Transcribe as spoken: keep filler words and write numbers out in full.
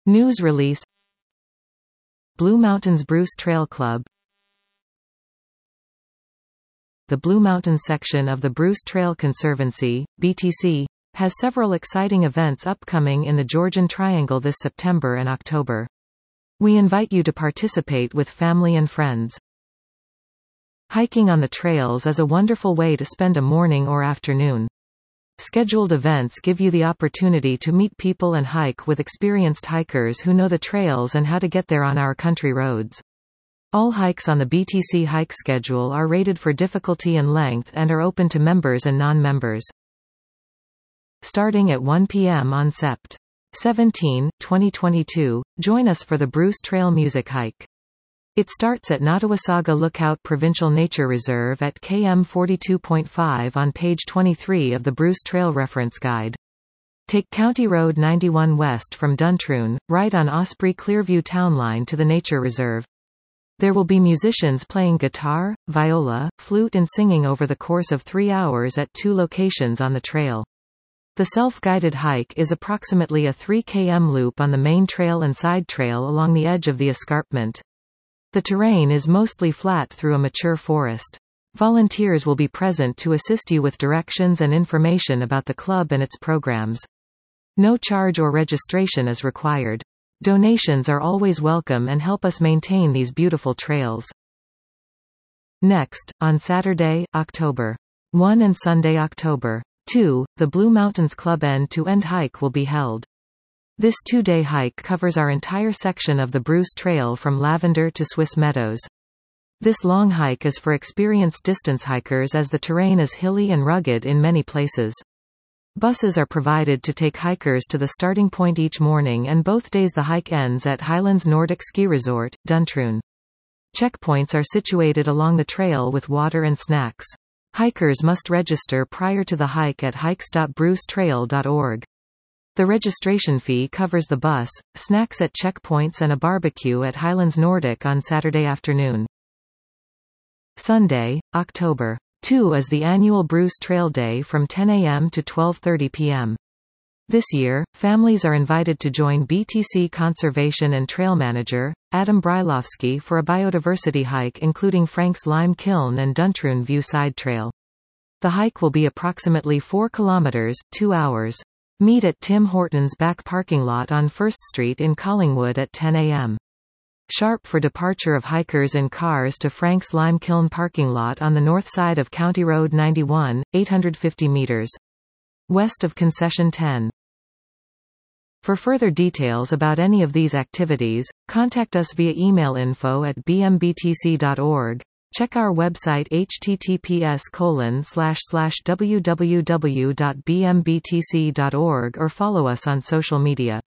News release. Blue Mountains Bruce Trail Club. The Blue Mountains section of the Bruce Trail Conservancy, B T C, has several exciting events upcoming in the Georgian Triangle this September and October. We invite you to participate with family and friends. Hiking on the trails is a wonderful way to spend a morning or afternoon. Scheduled events give you the opportunity to meet people and hike with experienced hikers who know the trails and how to get there on our country roads. All hikes on the B T C hike schedule are rated for difficulty and length and are open to members and non-members. Starting at one p m on September seventeenth, twenty twenty-two, join us for the Bruce Trail Music Hike. It starts at Nottawasaga Lookout Provincial Nature Reserve at kilometer forty-two point five on page twenty-three of the Bruce Trail Reference Guide. Take County Road ninety-one west from Duntroon, right on Osprey Clearview Town Line to the Nature Reserve. There will be musicians playing guitar, viola, flute and singing over the course of three hours at two locations on the trail. The self-guided hike is approximately a three kilometer loop on the main trail and side trail along the edge of the escarpment. The terrain is mostly flat through a mature forest. Volunteers will be present to assist you with directions and information about the club and its programs. No charge or registration is required. Donations are always welcome and help us maintain these beautiful trails. Next, on Saturday, October first and Sunday, October second, the Blue Mountains Club End-to-End Hike will be held. This two-day hike covers our entire section of the Bruce Trail from Lavender to Swiss Meadows. This long hike is for experienced distance hikers as the terrain is hilly and rugged in many places. Buses are provided to take hikers to the starting point each morning, and both days the hike ends at Highlands Nordic Ski Resort, Duntroon. Checkpoints are situated along the trail with water and snacks. Hikers must register prior to the hike at hikes dot bruce trail dot org. The registration fee covers the bus, snacks at checkpoints and a barbecue at Highlands Nordic on Saturday afternoon. Sunday, October second is the annual Bruce Trail Day from ten a m to twelve thirty p m This year, families are invited to join B T C Conservation and Trail Manager, Adam Brylowski, for a biodiversity hike including Frank's Lime Kiln and Duntroon View Side Trail. The hike will be approximately four kilometers, two hours. Meet at Tim Hortons' back parking lot on First Street in Collingwood at ten a m Sharp for departure of hikers in cars to Frank's Lime Kiln parking lot on the north side of County Road ninety-one, eight hundred fifty meters west of Concession ten. For further details about any of these activities, contact us via email info at b m b t c dot org. Check our website h t t p s colon slash slash w w w dot b m b t c dot org or follow us on social media.